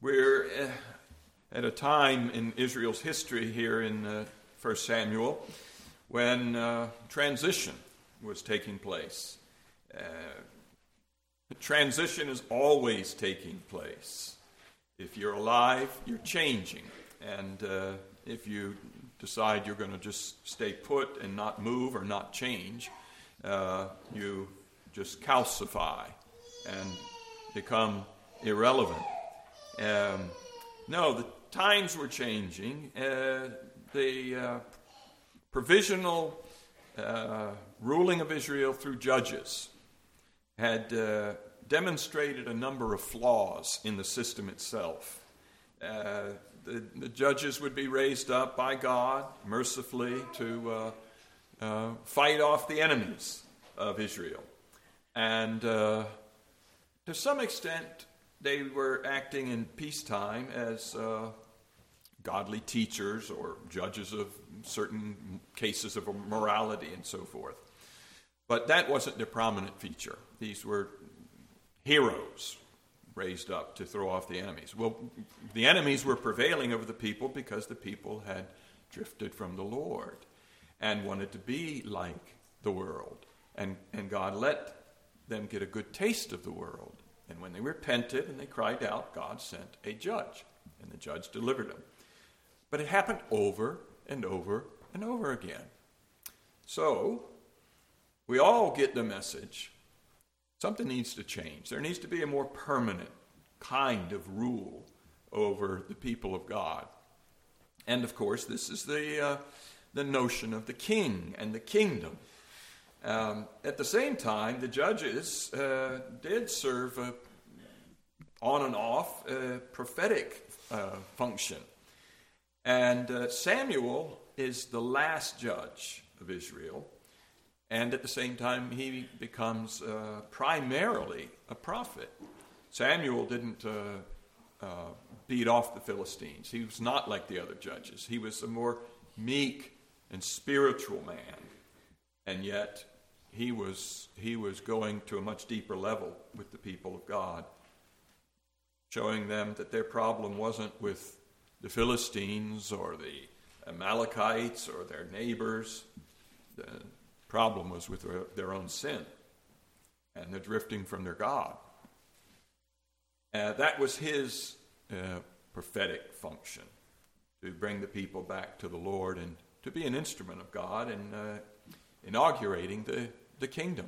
We're at a time in Israel's history here in 1 Samuel when transition was taking place. Transition is always taking place. If you're alive, you're changing. And if you decide you're going to just stay put and not move or not change, you just calcify and become irrelevant. No, the times were changing. The provisional ruling of Israel through judges had demonstrated a number of flaws in the system itself. The judges would be raised up by God mercifully to fight off the enemies of Israel. And to some extent, they were acting in peacetime as godly teachers or judges of certain cases of morality and so forth. But that wasn't their prominent feature. These were heroes raised up to throw off the enemies. Well, the enemies were prevailing over the people because the people had drifted from the Lord and wanted to be like the world. And God let them get a good taste of the world. And when they repented and they cried out, God sent a judge, and the judge delivered them. But it happened over and over and over again. So, we all get the message. Something needs to change. There needs to be a more permanent kind of rule over the people of God. And of course, this is the notion of the king and the kingdom. At the same time, the judges did serve on and off prophetic function. And Samuel is the last judge of Israel. And at the same time, he becomes primarily a prophet. Samuel didn't beat off the Philistines. He was not like the other judges. He was a more meek and spiritual man. And yet, he was going to a much deeper level with the people of God, showing them that their problem wasn't with the Philistines or the Amalekites or their neighbors. The problem was with their own sin and the drifting from their God. That was his prophetic function, to bring the people back to the Lord and to be an instrument of God and inaugurating the kingdom.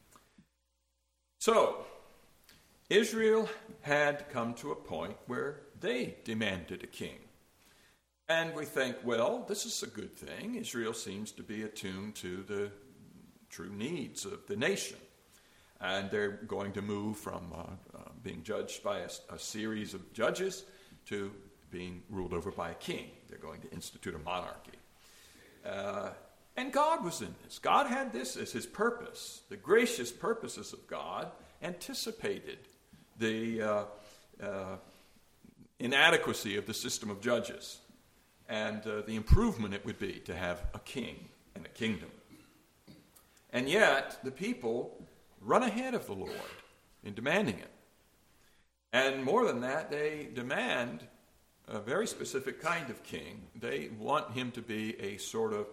So, Israel had come to a point where they demanded a king. And we think, well, this is a good thing. Israel seems to be attuned to the true needs of the nation. And they're going to move from being judged by a series of judges to being ruled over by a king. They're going to institute a monarchy. And God was in this. God had this as his purpose. The gracious purposes of God anticipated the inadequacy of the system of judges and the improvement it would be to have a king and a kingdom. And yet, the people run ahead of the Lord in demanding it. And more than that, they demand a very specific kind of king. They want him to be a sort of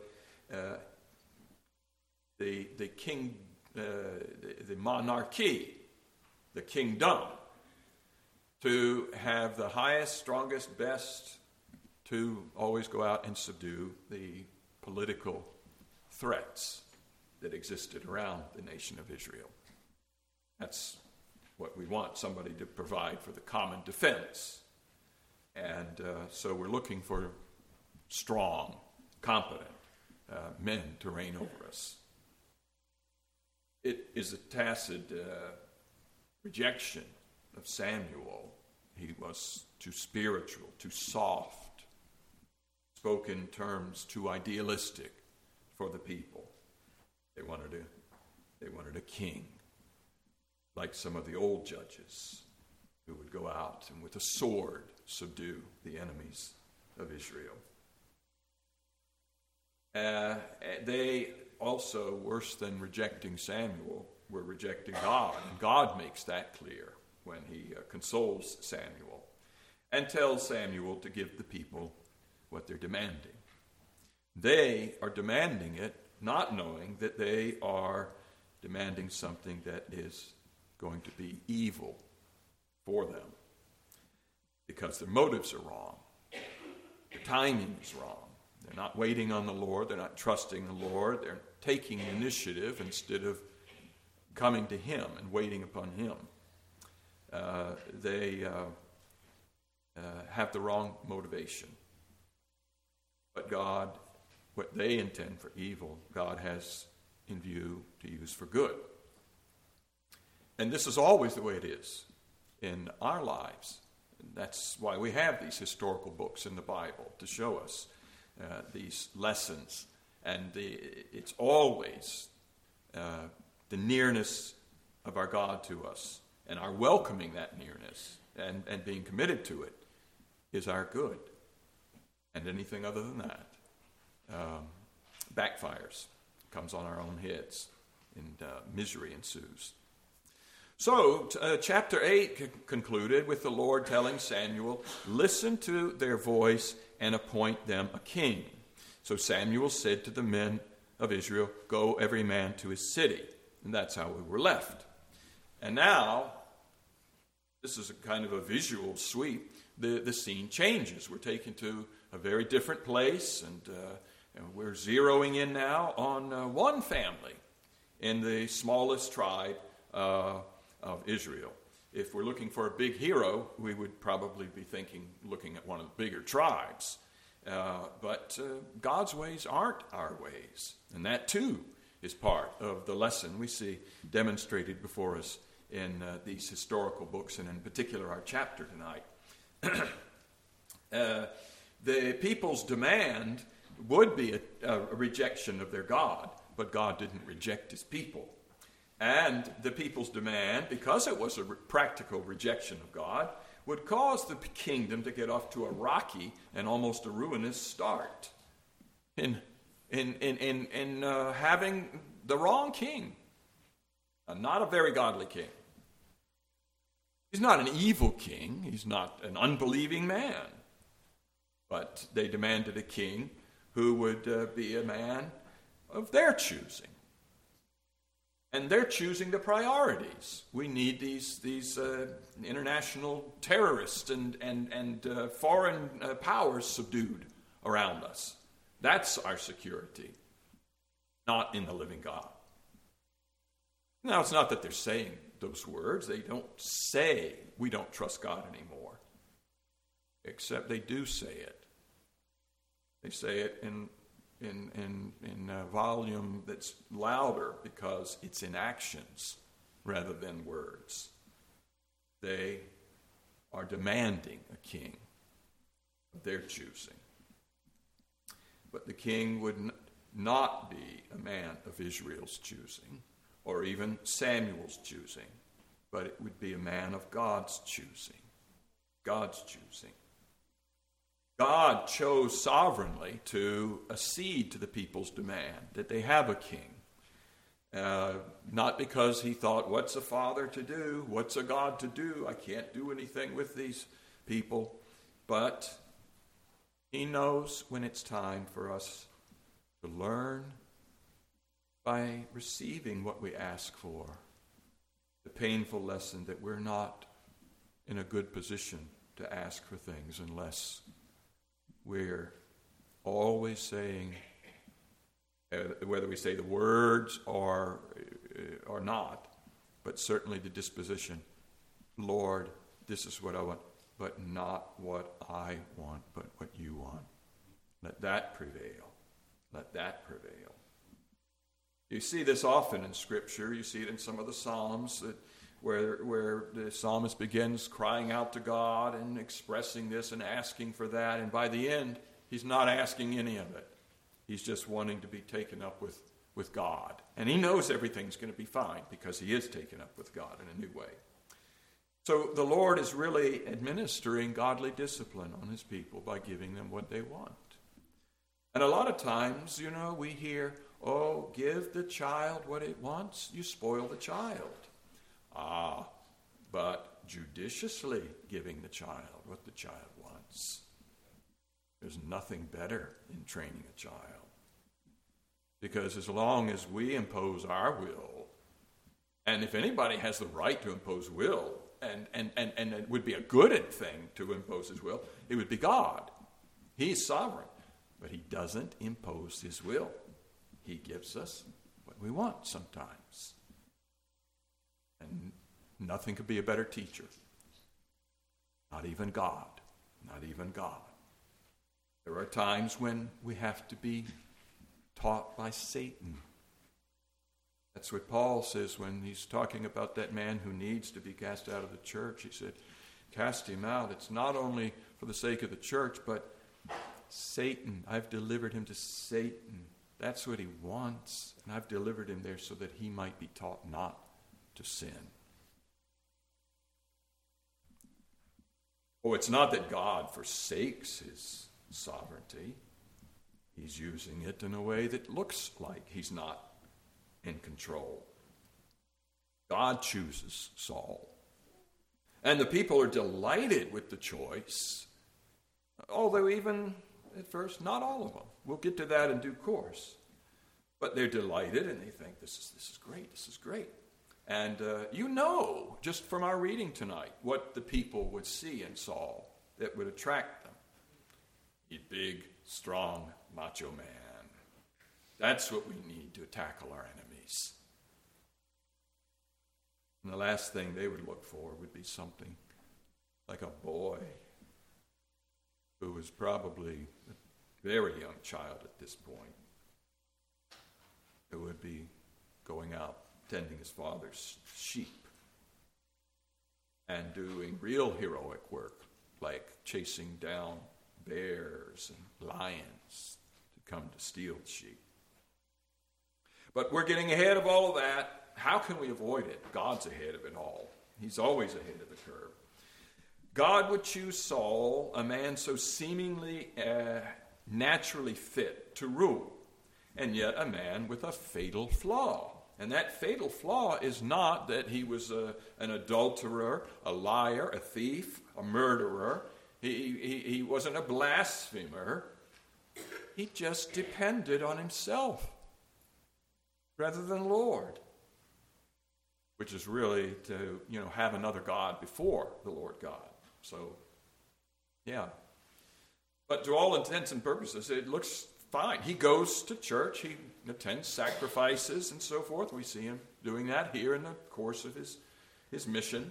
the king, the monarchy, the kingdom, to have the highest, strongest, best, to always go out and subdue the political threats that existed around the nation of Israel. That's what we want, somebody to provide for the common defense. And so we're looking for strong, competent men to reign over us. It is a tacit rejection of Samuel. He was too spiritual, too soft, spoke in terms too idealistic for the people. They wanted a king, like some of the old judges who would go out and with a sword subdue the enemies of Israel. They also, worse than rejecting Samuel, were rejecting God. And God makes that clear when he consoles Samuel. and tells Samuel to give the people what they're demanding. They are demanding it, not knowing that they are demanding something that is going to be evil for them, because their motives are wrong. The timing is wrong. They're not waiting on the Lord. They're not trusting the Lord. They're taking initiative instead of coming to Him and waiting upon Him. They have the wrong motivation. But God, what they intend for evil, God has in view to use for good. And this is always the way it is in our lives. And that's why we have these historical books in the Bible to show us these lessons. And it's always the nearness of our God to us, and our welcoming that nearness and being committed to it is our good. And anything other than that backfires, comes on our own heads, and misery ensues. So, chapter 8 concluded with the Lord telling Samuel, listen to their voice and appoint them a king. So Samuel said to the men of Israel, go every man to his city. And that's how we were left. And now, this is a kind of a visual sweep. The scene changes. We're taken to a very different place, and we're zeroing in now on one family in the smallest tribe of Israel. If we're looking for a big hero, we would probably be looking at one of the bigger tribes. But God's ways aren't our ways. And that too is part of the lesson we see demonstrated before us in these historical books, and in particular our chapter tonight. The people's demand would be a rejection of their God, but God didn't reject his people. And the people's demand, because it was a practical rejection of God, would cause the kingdom to get off to a rocky and almost a ruinous start in having the wrong king, not a very godly king. He's not an evil king. He's not an unbelieving man. But they demanded a king who would be a man of their choosing. And they're choosing the priorities. We need these international terrorists and foreign powers subdued around us. That's our security, not in the living God. Now, it's not that they're saying those words. They don't say we don't trust God anymore, except they do say it. They say it in a volume that's louder because it's in actions rather than words. They are demanding a king of their choosing. But the king would not be a man of Israel's choosing, or even Samuel's choosing, but it would be a man of God's choosing. God's choosing. God chose sovereignly to accede to the people's demand that they have a king. Not because he thought, what's a father to do? What's a God to do? I can't do anything with these people. But he knows when it's time for us to learn by receiving what we ask for. The painful lesson that we're not in a good position to ask for things unless we're always saying, whether we say the words or not, but certainly the disposition, Lord, this is what I want, but not what I want, but what you want. Let that prevail. Let that prevail. You see this often in Scripture. You see it in some of the Psalms where the psalmist begins crying out to God and expressing this and asking for that. And by the end, he's not asking any of it. He's just wanting to be taken up with God. And he knows everything's going to be fine because he is taken up with God in a new way. So the Lord is really administering godly discipline on his people by giving them what they want. And a lot of times, we hear, oh, give the child what it wants, you spoil the child. But judiciously giving the child what the child wants. There's nothing better in training a child. Because as long as we impose our will, and if anybody has the right to impose will, and it would be a good thing to impose his will, it would be God. He's sovereign, but he doesn't impose his will. He gives us what we want sometimes. And nothing could be a better teacher. Not even God. Not even God. There are times when we have to be taught by Satan. That's what Paul says when he's talking about that man who needs to be cast out of the church. He said, cast him out. It's not only for the sake of the church, but Satan. I've delivered him to Satan. That's what he wants. And I've delivered him there so that he might be taught not to sin. Oh, it's not that God forsakes his sovereignty. He's using it in a way that looks like he's not in control. God chooses Saul. And the people are delighted with the choice, although even at first, not all of them. We'll get to that in due course. But they're delighted and they think, this is great, this is great. And you know, just from our reading tonight, what the people would see in Saul that would attract them. He's big, strong, macho man. That's what we need to tackle our enemies. And the last thing they would look for would be something like a boy who was probably a very young child at this point, who would be going out tending his father's sheep and doing real heroic work like chasing down bears and lions to come to steal the sheep. But we're getting ahead of all of that. How can we avoid it? God's ahead of it all. He's always ahead of the curve. God would choose Saul, a man so seemingly naturally fit to rule, and yet a man with a fatal flaw. And that fatal flaw is not that he was an adulterer, a liar, a thief, a murderer. He wasn't a blasphemer. He just depended on himself rather than the Lord, which is really to, have another God before the Lord God. So, yeah. But to all intents and purposes, it looks fine. He goes to church. He attends sacrifices and so forth. We see him doing that here in the course of his mission.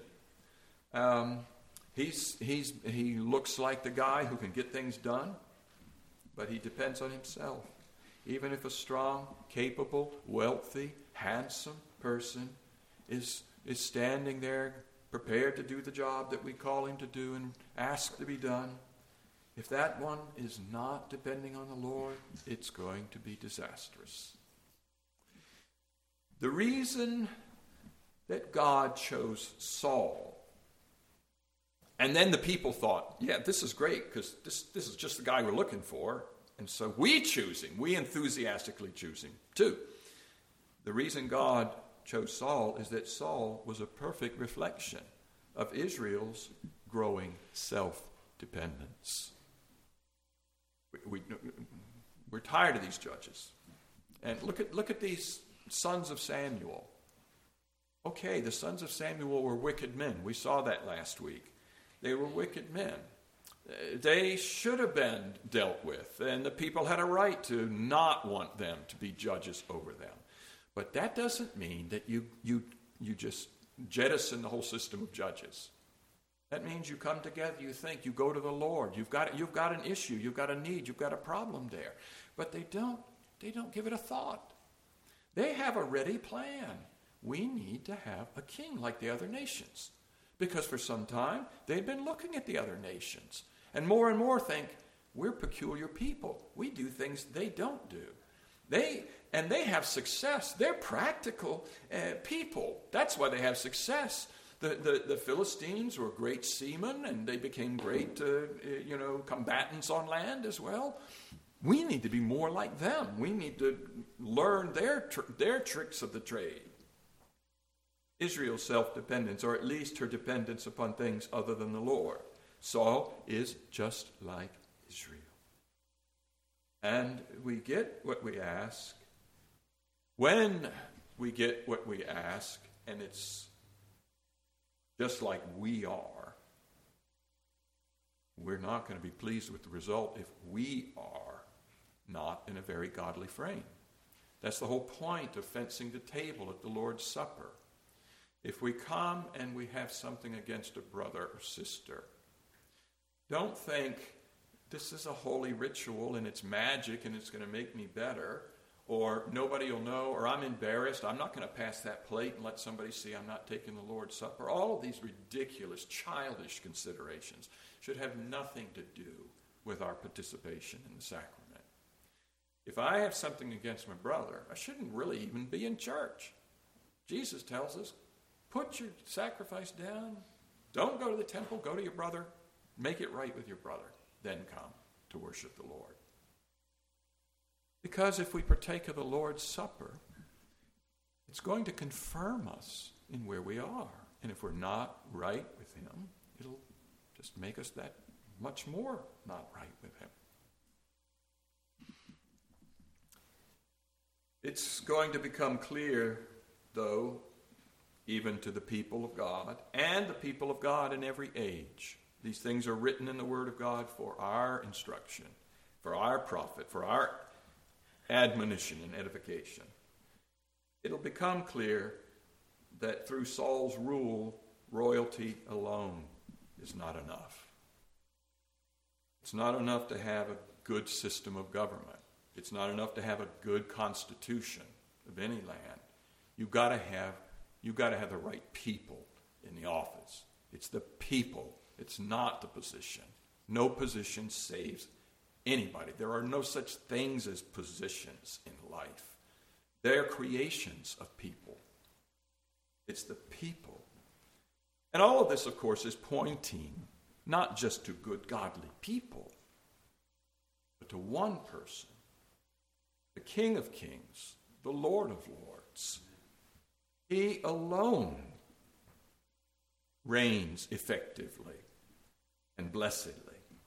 He looks like the guy who can get things done, but he depends on himself. Even if a strong, capable, wealthy, handsome person is standing there prepared to do the job that we call him to do and ask to be done, if that one is not depending on the Lord, it's going to be disastrous. The reason that God chose Saul, and then the people thought, yeah, this is great because this is just the guy we're looking for, and so we choose him. We enthusiastically choose him too. The reason God chose Saul is that Saul was a perfect reflection of Israel's growing self-dependence. We're tired of these judges. And look at these sons of Samuel. Okay, the sons of Samuel were wicked men. We saw that last week. They were wicked men. They should have been dealt with, and the people had a right to not want them to be judges over them. But that doesn't mean that you just jettison the whole system of judges. That means you come together, you think, you go to the Lord. You've got an issue, you've got a need, you've got a problem there. But they don't give it a thought. They have a ready plan. We need to have a king like the other nations. Because for some time, they've been looking at the other nations. And more think, we're peculiar people. We do things they don't do. They have success. They're practical people. That's why they have success. The Philistines were great seamen, and they became great, combatants on land as well. We need to be more like them. We need to learn their tricks of the trade. Israel's self-dependence, or at least her dependence upon things other than the Lord. Saul is just like Israel. And we get what we ask. When we get what we ask, and it's just like we are, we're not going to be pleased with the result if we are not in a very godly frame. That's the whole point of fencing the table at the Lord's Supper. If we come and we have something against a brother or sister, don't think this is a holy ritual and it's magic and it's going to make me better, or nobody will know, or I'm embarrassed, I'm not going to pass that plate and let somebody see I'm not taking the Lord's Supper. All of these ridiculous, childish considerations should have nothing to do with our participation in the sacrament. If I have something against my brother, I shouldn't really even be in church. Jesus tells us, put your sacrifice down. Don't go to the temple. Go to your brother. Make it right with your brother. Then come to worship the Lord. Because if we partake of the Lord's Supper, it's going to confirm us in where we are. And if we're not right with Him, it'll just make us that much more not right with Him. It's going to become clear, though, even to the people of God and the people of God in every age. These things are written in the Word of God for our instruction, for our profit, for our admonition and edification. It'll become clear that through Saul's rule, royalty alone is not enough. It's not enough to have a good system of government. It's not enough to have a good constitution of any land. You've got to have the right people in the office. It's the people. It's not the position. No position saves anybody. There are no such things as positions in life. They're creations of people. It's the people. And all of this, of course, is pointing not just to good, godly people, but to one person, the King of Kings, the Lord of Lords. He alone reigns effectively and blessedly.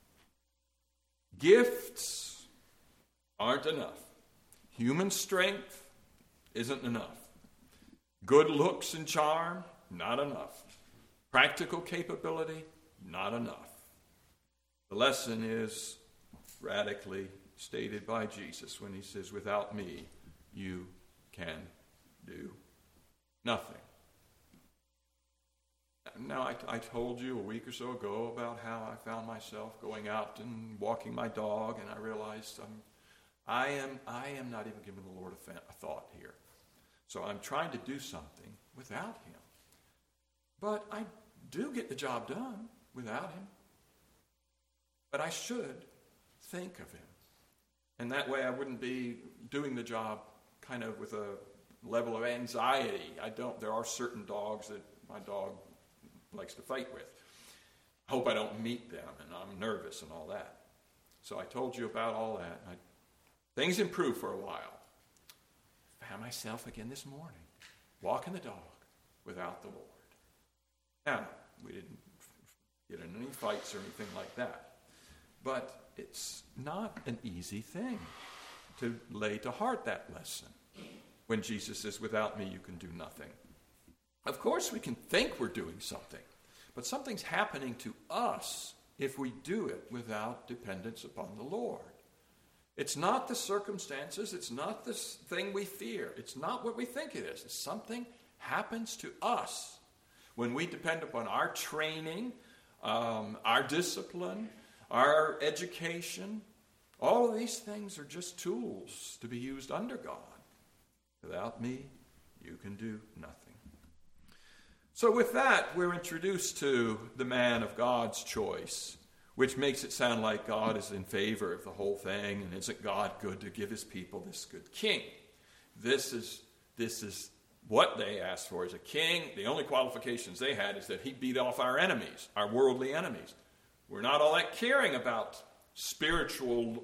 Gifts aren't enough. Human strength isn't enough. Good looks and charm, not enough. Practical capability, not enough. The lesson is radically stated by Jesus when he says, without me, you can do nothing. Now, I told you a week or so ago about how I found myself going out and walking my dog, and I realized I am not even giving the Lord a thought here. So I'm trying to do something without him. But I do get the job done without him. But I should think of him. And that way I wouldn't be doing the job kind of with a level of anxiety. There are certain dogs that my dog likes to fight with. I hope I don't meet them, and I'm nervous and all that. So I told you about all that. Things improved for a while. Found myself again this morning, walking the dog without the Lord. Now, we didn't get in any fights or anything like that. But it's not an easy thing to lay to heart that lesson when Jesus says, without me you can do nothing. Of course we can think we're doing something, but something's happening to us if we do it without dependence upon the Lord. It's not the circumstances, it's not this thing we fear, it's not what we think it is. Something happens to us when we depend upon our training, our discipline, our education. All of these things are just tools to be used under God. Without me, you can do nothing. So with that, we're introduced to the man of God's choice, which makes it sound like God is in favor of the whole thing, and isn't God good to give his people this good king? This is what they asked for as a king. The only qualifications they had is that he beat off our enemies, our worldly enemies. We're not all that caring about spiritual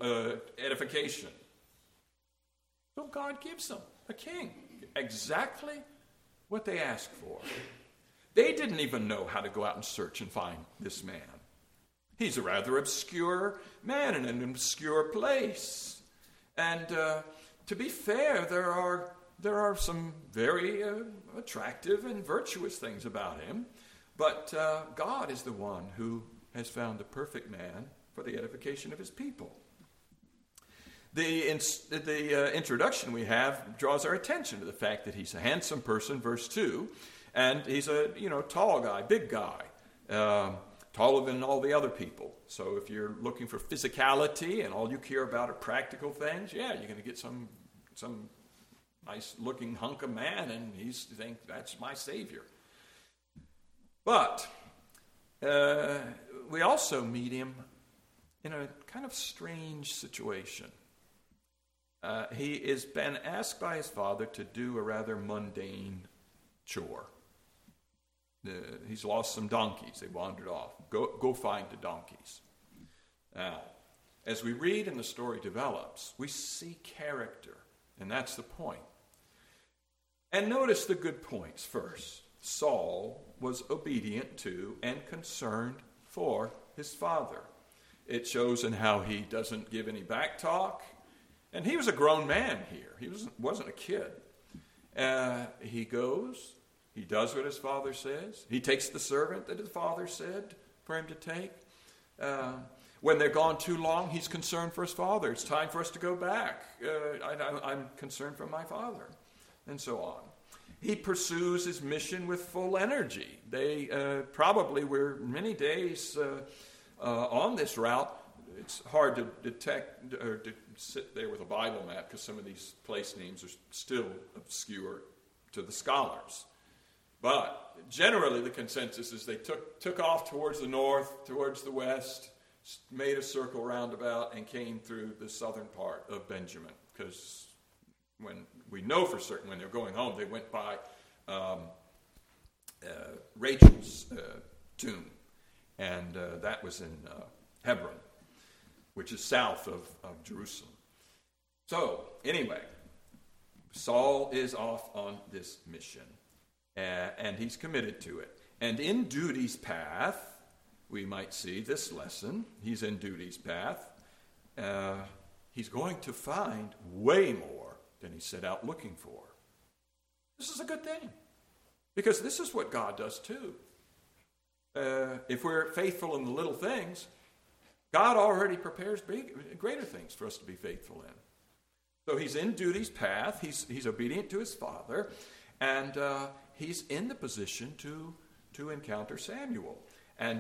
edification. So God gives them a king, exactly what they asked for. They didn't even know how to go out and search and find this man. He's a rather obscure man in an obscure place. And to be fair, there are some very attractive and virtuous things about him. But God is the one who has found the perfect man for the edification of his people. The introduction we have draws our attention to the fact that he's a handsome person, verse 2, and he's a tall guy, big guy, taller than all the other people. So if you're looking for physicality and all you care about are practical things, yeah, you're going to get some nice-looking hunk of man, and you think, that's my Savior. But we also meet him in a kind of strange situation. He has been asked by his father to do a rather mundane chore. He's lost some donkeys. They wandered off. Go find the donkeys. Now, as we read and the story develops, we see character, and that's the point. And notice the good points first. Saul was obedient to and concerned for his father. It shows in how he doesn't give any back talk. And he was a grown man here. He wasn't a kid. He goes. He does what his father says. He takes the servant that his father said for him to take. When they're gone too long, he's concerned for his father. It's time for us to go back. I'm concerned for my father. And so on. He pursues his mission with full energy. They probably were many days on this route. It's hard to detect or to sit there with a Bible map because some of these place names are still obscure to the scholars. But generally the consensus is they took off towards the north, towards the west, made a circle roundabout, and came through the southern part of Benjamin. Because when we know for certain when they're going home, they went by Rachel's tomb. And that was in Hebron, which is south of Jerusalem. So, anyway, Saul is off on this mission, and he's committed to it. And in duty's path, we might see this lesson. He's in duty's path. He's going to find way more than he set out looking for. This is a good thing, because this is what God does too. If we're faithful in the little things, God already prepares greater things for us to be faithful in. So he's in duty's path. He's obedient to his father, and he's in the position to encounter Samuel and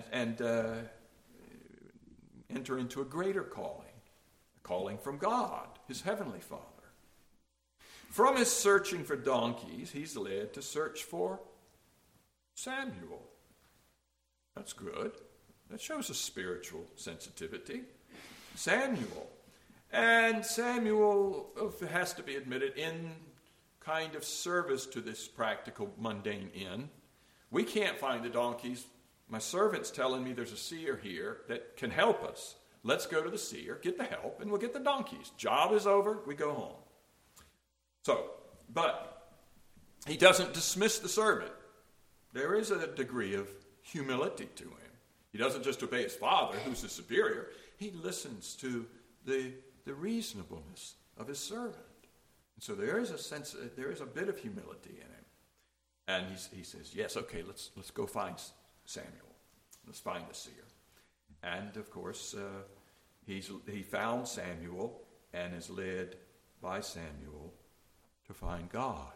enter into a greater calling from God, his heavenly Father. From his searching for donkeys, he's led to search for Samuel. That's good. That shows a spiritual sensitivity. Samuel. And Samuel has to be admitted in kind of service to this practical, mundane inn. We can't find the donkeys. My servant's telling me there's a seer here that can help us. Let's go to the seer, get the help, and we'll get the donkeys. Job is over, we go home. So, but he doesn't dismiss the servant. There is a degree of humility to him. He doesn't just obey his father, who's his superior. He listens to the reasonableness of his servant. And so there is a bit of humility in him. And he says, yes, okay, let's go find Samuel. Let's find the seer. And of course, he found Samuel and is led by Samuel to find God.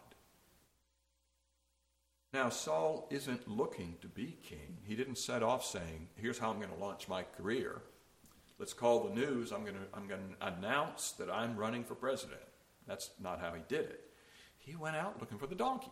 Now, Saul isn't looking to be king. He didn't set off saying, here's how I'm going to launch my career. Let's call the news. I'm going to announce that I'm running for president. That's not how he did it. He went out looking for the donkeys.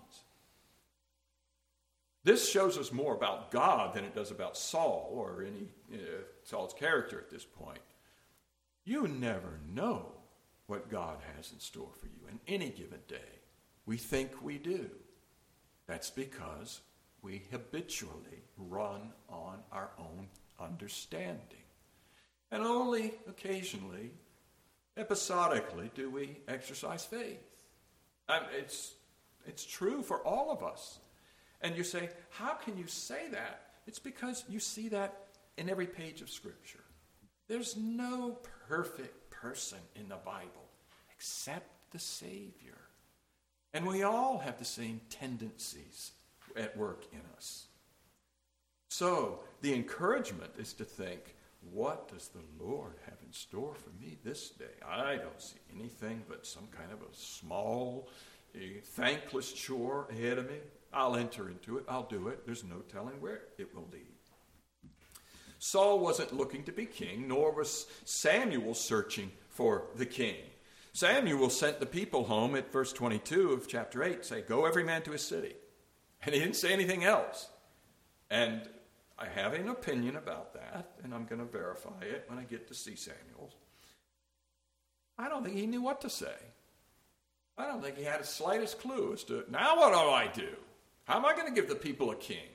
This shows us more about God than it does about Saul or any Saul's character at this point. You never know what God has in store for you in any given day. We think we do. That's because we habitually run on our own understanding. And only occasionally, episodically, do we exercise faith. It's true for all of us. And you say, how can you say that? It's because you see that in every page of Scripture. There's no perfect person in the Bible except the Savior. And we all have the same tendencies at work in us. So the encouragement is to think, what does the Lord have in store for me this day? I don't see anything but some kind of a small, thankless chore ahead of me. I'll enter into it. I'll do it. There's no telling where it will lead. Saul wasn't looking to be king, nor was Samuel searching for the king. Samuel sent the people home at verse 22 of chapter 8, say, go every man to his city. And he didn't say anything else. And I have an opinion about that, and I'm going to verify it when I get to see Samuel. I don't think he knew what to say. I don't think he had the slightest clue as to, now what do I do? How am I going to give the people a king?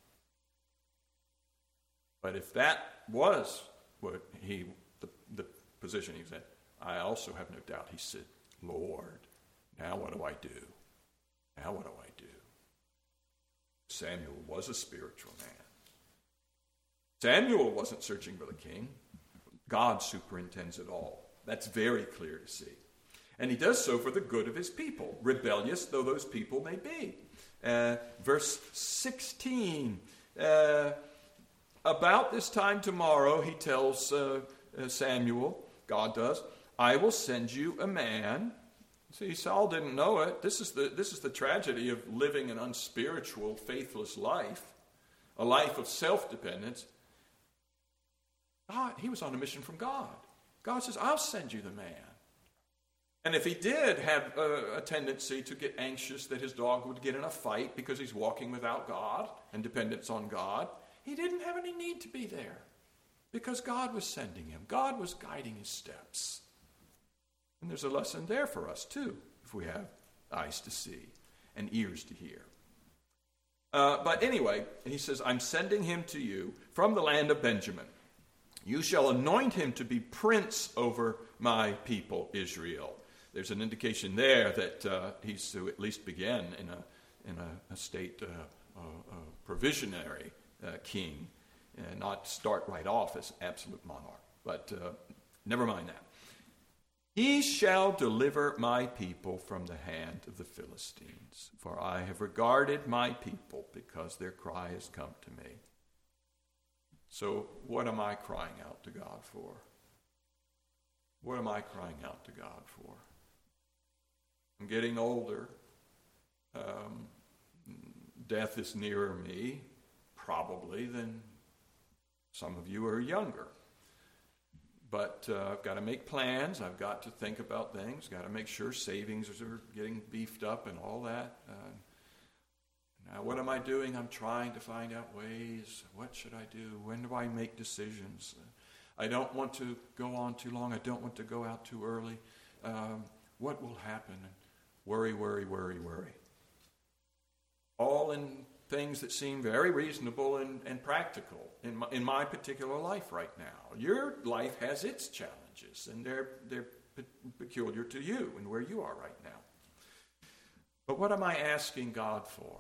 But if that was what the position he was in, I also have no doubt he said, Lord, now what do I do? Now what do I do? Samuel was a spiritual man. Samuel wasn't searching for the king. God superintends it all. That's very clear to see. And he does so for the good of his people, rebellious though those people may be. Verse 16, about this time tomorrow, he tells Samuel, God does, I will send you a man. See, Saul didn't know it. This is the tragedy of living an unspiritual, faithless life, a life of self-dependence. God, he was on a mission from God. God says, I'll send you the man. And if he did have a tendency to get anxious that his dog would get in a fight because he's walking without God and dependence on God, he didn't have any need to be there because God was sending him. God was guiding his steps. And there's a lesson there for us too, if we have eyes to see and ears to hear. But anyway, he says, I'm sending him to you from the land of Benjamin. You shall anoint him to be prince over my people, Israel. There's an indication there that he's to at least begin in a state provisionary king, and not start right off as absolute monarch. But never mind that. He shall deliver my people from the hand of the Philistines, for I have regarded my people because their cry has come to me. So what am I crying out to God for? What am I crying out to God for? I'm getting older. Death is nearer me, probably, than some of you are younger. But I've got to make plans. I've got to think about things. Got to make sure savings are getting beefed up and all that. Now, what am I doing? I'm trying to find out ways. What should I do? When do I make decisions? I don't want to go on too long. I don't want to go out too early. What will happen? Worry, worry, worry, worry. All in things that seem very reasonable and practical in my particular life right now. Your life has its challenges, and they're peculiar to you and where you are right now. But what am I asking God for?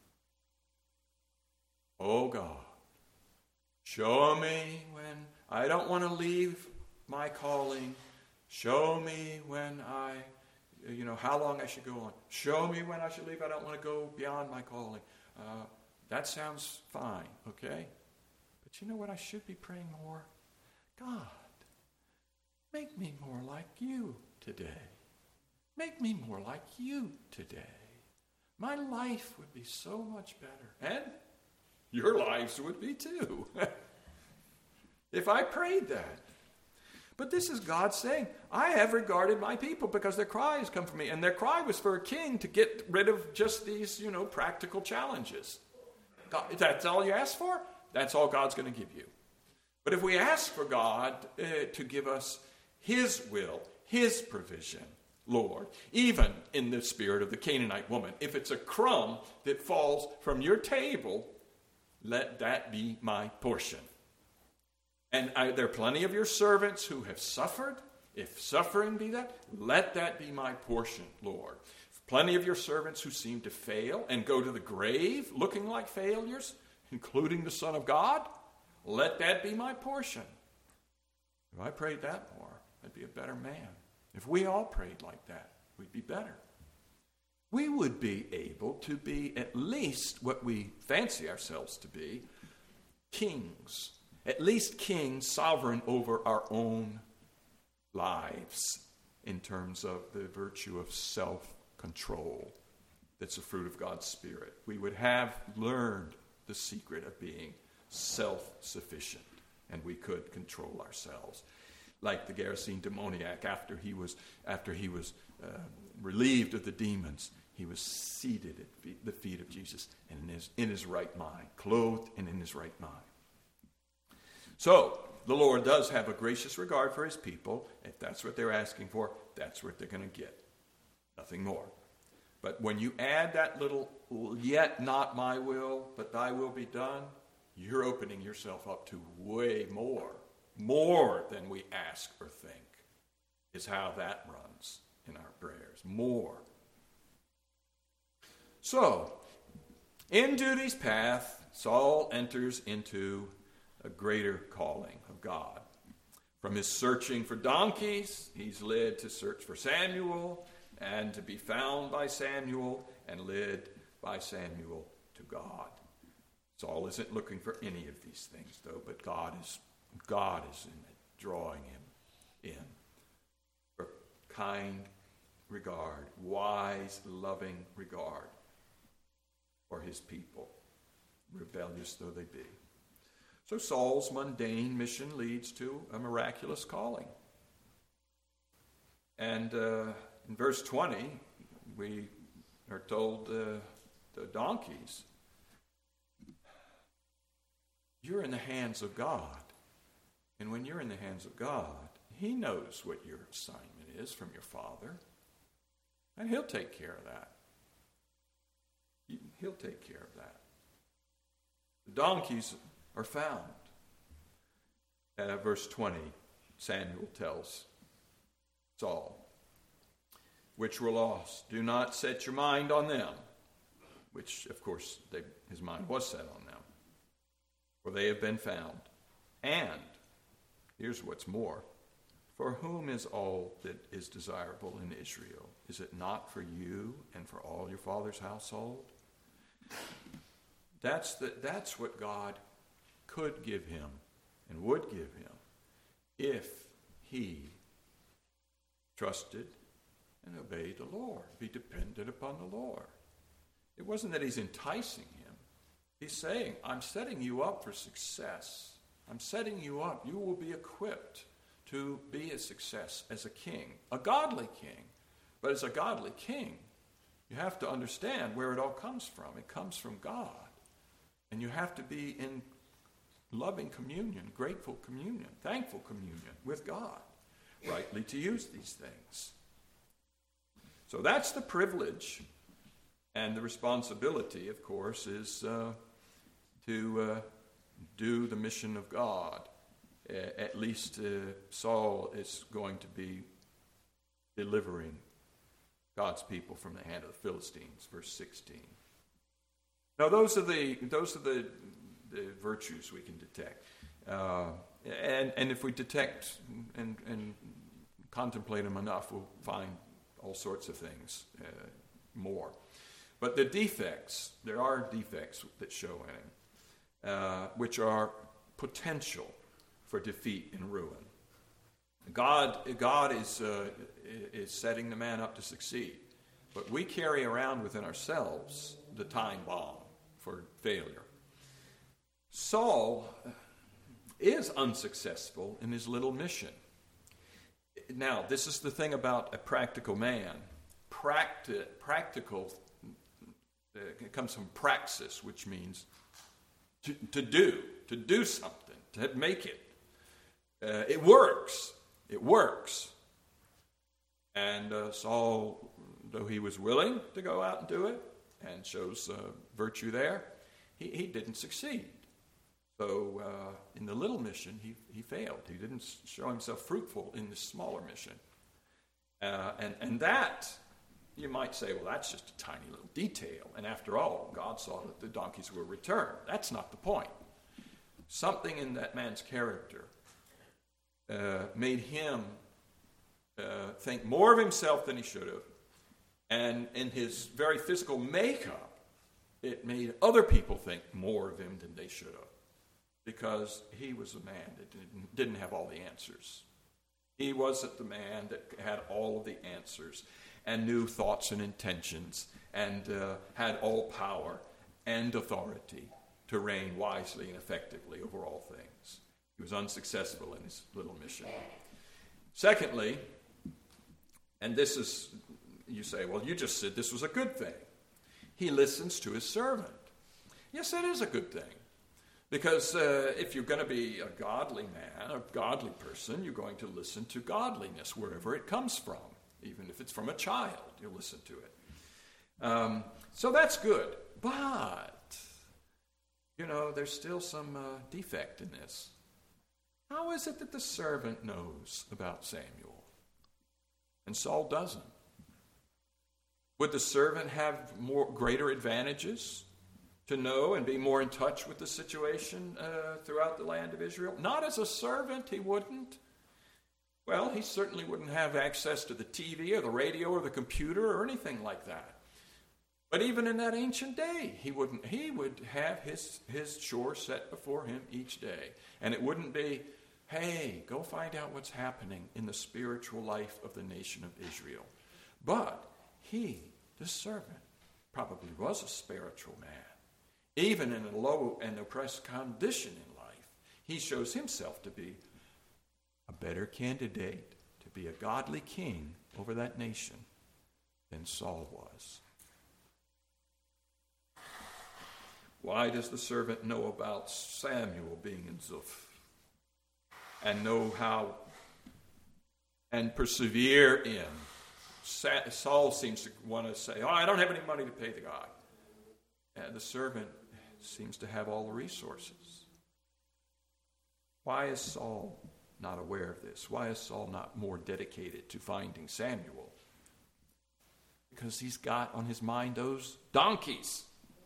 Oh God, show me when I don't want to leave my calling. Show me when how long I should go on. Show me when I should leave. I don't want to go beyond my calling. That sounds fine, okay? But you know what I should be praying more? God, make me more like you today. Make me more like you today. My life would be so much better. And your lives would be too. If I prayed that. But this is God saying, I have regarded my people because their cry has come from me. And their cry was for a king to get rid of just these, practical challenges. God, that's all you ask for? That's all God's going to give you. But if we ask for God to give us his will, his provision, Lord, even in the spirit of the Canaanite woman, if it's a crumb that falls from your table, let that be my portion. And there are plenty of your servants who have suffered. If suffering be that, let that be my portion, Lord. plenty of your servants who seem to fail and go to the grave looking like failures, including the Son of God. Let that be my portion. If I prayed that more, I'd be a better man. If we all prayed like that, we'd be better. We would be able to be at least what we fancy ourselves to be, kings. At least kings, sovereign over our own lives in terms of the virtue of self-control that's a fruit of God's Spirit. We would have learned the secret of being self-sufficient, and we could control ourselves. Like the Gerasene demoniac, after he was relieved of the demons, he was seated at the feet of Jesus and in his right mind, clothed and in his right mind. So, the Lord does have a gracious regard for his people. If that's what they're asking for, that's what they're going to get. Nothing more. But when you add that little, yet not my will, but thy will be done, you're opening yourself up to way more than we ask or think, is how that runs in our prayers. More. So, in duty's path, Saul enters into a greater calling of God. From his searching for donkeys, he's led to search for Samuel, and to be found by Samuel, and led by Samuel to God. Saul isn't looking for any of these things, though, but God is in it, drawing him in for kind regard, wise, loving regard for his people, rebellious though they be. So Saul's mundane mission leads to a miraculous calling. And in verse 20, we are told the donkeys, you're in the hands of God. And when you're in the hands of God, he knows what your assignment is from your Father. And he'll take care of that. He'll take care of that. The donkeys are found. Verse 20, Samuel tells Saul, which were lost. Do not set your mind on them. Which, of course, his mind was set on them. For they have been found. And, here's what's more, for whom is all that is desirable in Israel? Is it not for you and for all your father's household? That's what God could give him and would give him if he trusted and obeyed the Lord, be dependent upon the Lord. It wasn't that he's enticing him. He's saying, I'm setting you up for success. I'm setting you up. You will be equipped to be a success as a king, a godly king. But as a godly king, you have to understand where it all comes from. It comes from God. And you have to be in loving communion, grateful communion, thankful communion with God, rightly to use these things. So that's the privilege, and the responsibility, of course, is to do the mission of God. At least Saul is going to be delivering God's people from the hand of the Philistines, verse 16. Now, those are the virtues we can detect, and if we detect and contemplate them enough, we'll find all sorts of things more. But the defects, there are defects that show in him, which are potential for defeat and ruin. God is setting the man up to succeed, but we carry around within ourselves the time bomb for failure. Saul is unsuccessful in his little mission. Now, this is the thing about a practical man. Practical it comes from praxis, which means to do something, to make it. It works. It works. And Saul, though he was willing to go out and do it, and shows virtue there, he didn't succeed. So in the little mission, he failed. He didn't show himself fruitful in the smaller mission. And that You might say, well, that's just a tiny little detail. And after all, God saw that the donkeys were returned. That's not the point. Something in that man's character made him think more of himself than he should have. And in his very physical makeup, it made other people think more of him than they should have. Because he was a man that didn't have all the answers. He wasn't the man that had all of the answers and knew thoughts and intentions and had all power and authority to reign wisely and effectively over all things. He was unsuccessful in his little mission. Secondly, and this is, you say, well, you just said this was a good thing. He listens to his servant. Yes, it is a good thing. Because if you're going to be a godly man, a godly person, you're going to listen to godliness wherever it comes from. Even if it's from a child, you'll listen to it. So that's good. But, there's still some defect in this. How is it that the servant knows about Samuel and Saul doesn't? Would the servant have greater advantages to know and be more in touch with the situation throughout the land of Israel? Not as a servant, he wouldn't. Well, he certainly wouldn't have access to the TV or the radio or the computer or anything like that. But even in that ancient day, he wouldn't. He would have his chore set before him each day. And it wouldn't be, hey, go find out what's happening in the spiritual life of the nation of Israel. But he, the servant, probably was a spiritual man. Even in a low and oppressed condition in life, he shows himself to be a better candidate to be a godly king over that nation than Saul was. Why does the servant know about Samuel being in Zuph and know how and persevere in? Saul seems to want to say, I don't have any money to pay the guy. And the servant seems to have all the resources. Why is Saul not aware of this? Why is Saul not more dedicated to finding Samuel? Because he's got on his mind those donkeys.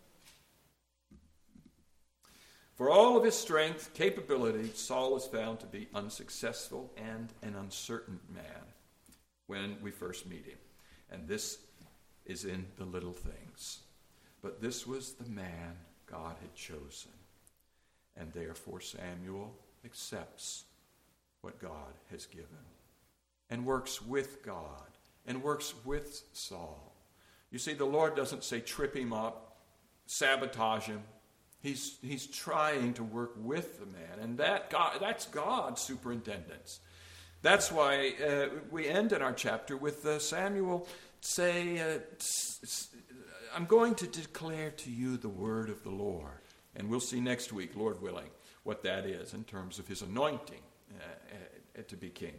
For all of his strength, capability, Saul is found to be unsuccessful and an uncertain man when we first meet him. And this is in the little things. But this was the man God had chosen. And therefore Samuel accepts what God has given and works with God and works with Saul. You see, the Lord doesn't say trip him up, sabotage him. He's trying to work with the man, and that's God's superintendence. That's why we end in our chapter with Samuel say, I'm going to declare to you the word of the Lord. And we'll see next week, Lord willing, what that is in terms of his anointing to be king.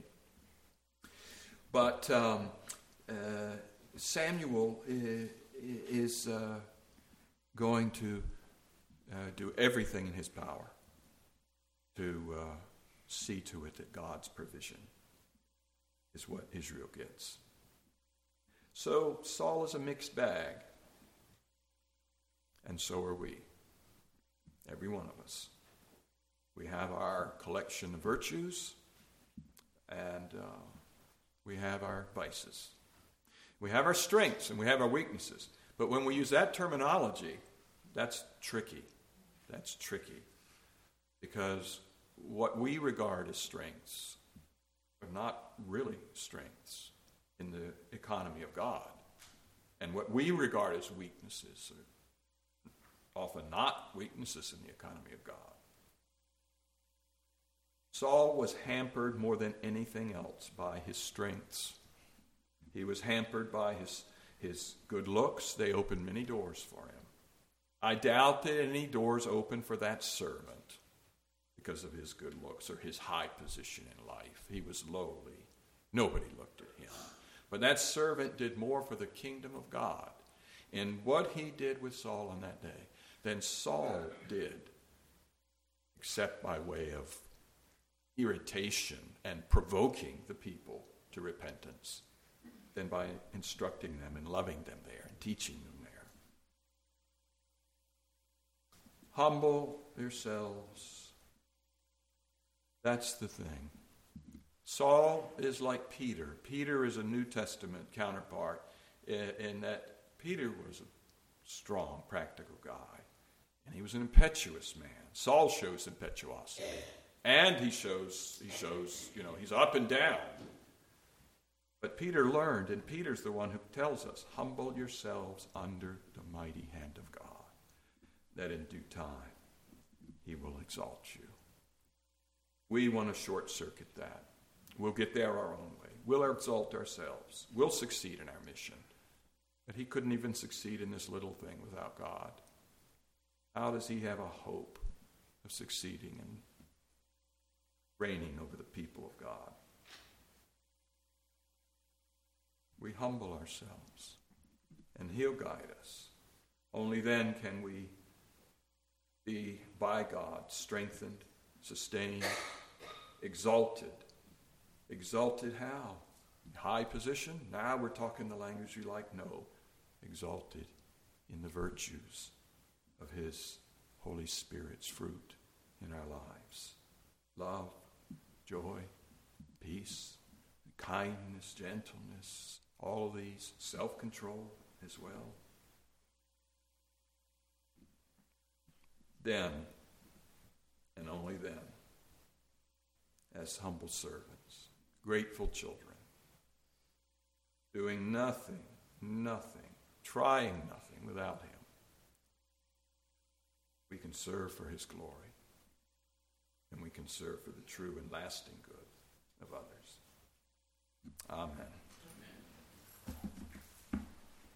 But Samuel is going to do everything in his power to see to it that God's provision is what Israel gets. So Saul is a mixed bag. And so are we. Every one of us. We have our collection of virtues, and we have our vices. We have our strengths, and we have our weaknesses. But when we use that terminology, that's tricky. That's tricky. Because what we regard as strengths are not really strengths in the economy of God. And what we regard as weaknesses are often not weaknesses in the economy of God. Saul was hampered more than anything else by his strengths. He was hampered by his good looks. They opened many doors for him. I doubt that any doors opened for that servant because of his good looks or his high position in life. He was lowly. Nobody looked at him. But that servant did more for the kingdom of God in what he did with Saul on that day than Saul did, except by way of irritation and provoking the people to repentance. than by instructing them and loving them there and teaching them there. Humble yourselves. That's the thing. Saul is like Peter. Peter is a New Testament counterpart in that Peter was a strong, practical guy. And he was an impetuous man. Saul shows impetuosity. And he shows, he's up and down. But Peter learned, and Peter's the one who tells us, humble yourselves under the mighty hand of God, that in due time he will exalt you. We want to short-circuit that. We'll get there our own way. We'll exalt ourselves. We'll succeed in our mission. But he couldn't even succeed in this little thing without God. How does he have a hope of succeeding and reigning over the people of God? We humble ourselves, and he'll guide us. Only then can we be, by God, strengthened, sustained, exalted. Exalted how? High position? Now we're talking the language you like? No. Exalted in the virtues of his Holy Spirit's fruit in our lives. Love, joy, peace, kindness, gentleness, all of these, self-control as well. Then, and only then, as humble servants, grateful children, doing nothing, trying nothing without him, we can serve for his glory, and we can serve for the true and lasting good of others. Amen.